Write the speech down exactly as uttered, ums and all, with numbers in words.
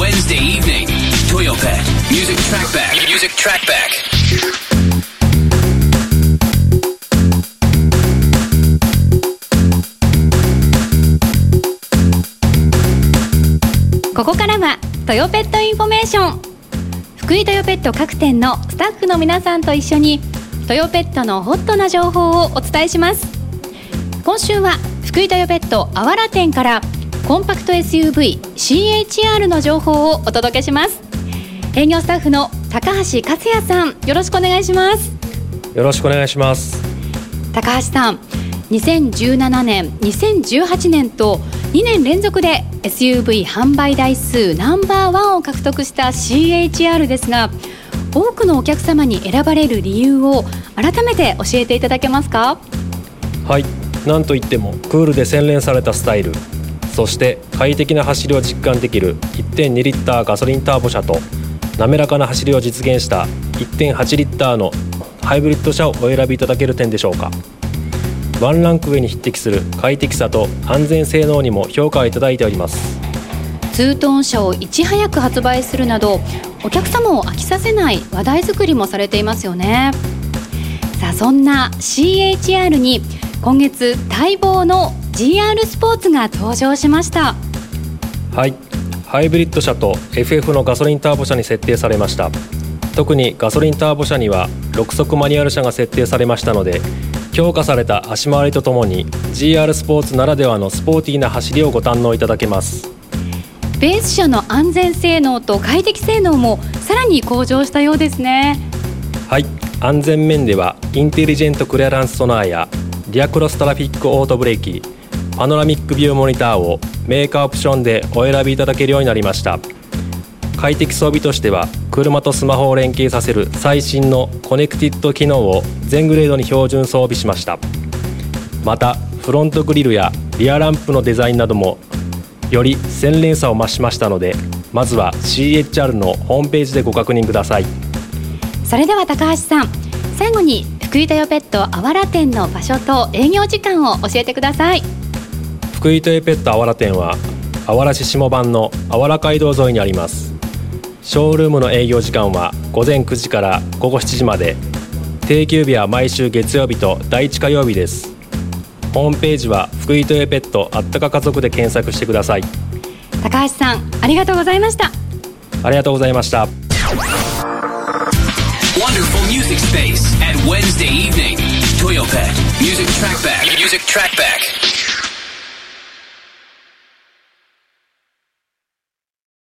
Wednesday evening, Toyopet Music Trackback. Music Trackback. ここからはトヨペットインフォメーション。福井トヨペット各店のスタッフの皆さんと一緒にトヨペットのホットな情報をお伝えします。今週は福井トヨペットあわら店からコンパクト エスユーブイ シーエイチアール の情報をお届けします。営業スタッフの高橋克也さん、よろしくお願いします。 よろしくお願いします。 高橋さん、にせんじゅうななねん、にせんじゅうはちねんとにねん連続で エスユーブイ 販売台数ナンバーワンを獲得した シーエイチアール ですが、多くのお客様に選ばれる理由を改めて教えていただけますか？ はい、なんといってもクールで洗練されたスタイル、そして快適な走りを実感できる いってんに リッターガソリンターボ車と滑らかな走りを実現した いってんはち リッターのハイブリッド車をお選びいただける点でしょうか。ワンランク上に匹敵する快適さと安全性能にも評価をいただいております。 ツートーン車をいち早く発売するなどお客様を飽きさせない話題作りもされていますよね。さあ、そんな シーエイチアール に今月待望の ジーアール スポーツが登場しました。 はい、ハイブリッド車と エフエフ のガソリンターボ車に設定されました。特にガソリンターボ車にはろく速マニュアル車が設定されましたので、強化された足回りとともに ジーアール スポーツならではのスポーティーな走りをご堪能いただけます。 ベース車の安全性能と快適性能もさらに向上したようですね。 はい、安全面ではインテリジェントクリアランスソナーやリアクロストラフィックオートブレーキ、パノラミックビューモニターをメーカーオプションでお選びいただけるようになりました。快適装備としては車とスマホを連携させる最新のコネクティッド機能を全グレードに標準装備しました。またフロントグリルやリアランプのデザインなどもより洗練さを増しましたので、まずは シーエイチアール のホームページでご確認ください。 それでは高橋さん、最後に福井トヨペットあわら店の場所と営業時間を教えてください。 福井トヨペットあわら店はあわら市下番のあわら街道沿いにあります。ショールームの営業時間は午前くじから午後しちじまで、定休日は毎週月曜日とだいいち火曜日です。ホームページは福井トヨペットあったか家族で検索してください。 高橋さん、ありがとうございました。 ありがとうございました。 Wonderful music space at Wednesday evening, Toyopet Music Trackback. Music Trackback.